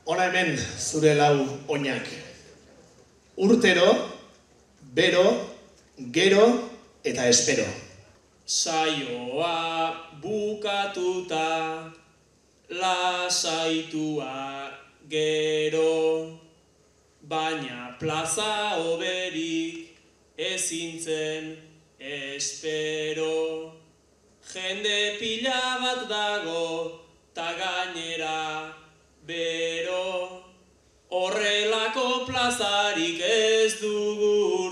Hona hemen zure lau oinak. Urtero, bero, gero eta espero. Saioa bukatuta, lasaitua gero, baina plaza hoberik ezin zen espero. Jende pila bat dago, ta gainera bero, horrelako plazarik ez dugu